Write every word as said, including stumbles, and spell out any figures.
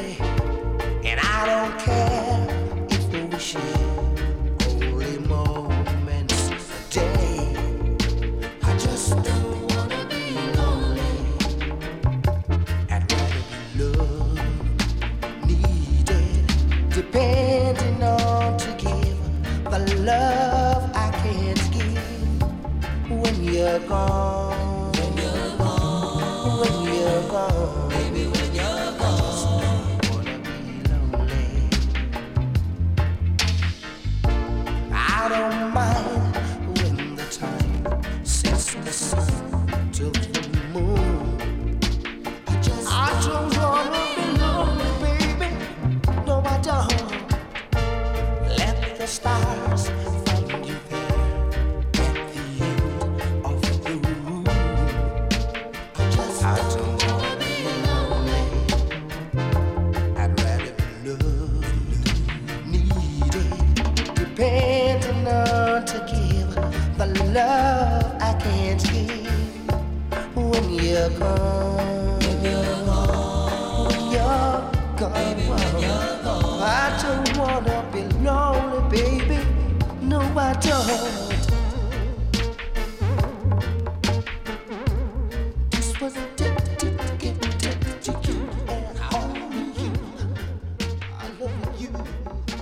And I don't care if we share only moments a day. I just don't wanna be lonely. I'd rather be loved, needed, depending on to give the love I can't give when you're gone. When you're gone. When you're gone. Baby, when you're gone. I don't mind when the time sets the sun to the moon. I just I don't wanna be lonely, baby. No, I don't. Let the stars find you there at the end of the room. I just I don't wanna be lonely. I'd rather be loved, needed, depending on to give the love I can't give when you're gone. When you're gone. When you're gone. Baby, when you're gone. I don't wanna be lonely, baby. No, I don't. This was a tip, tip, tip, tip to you and only you. I love you.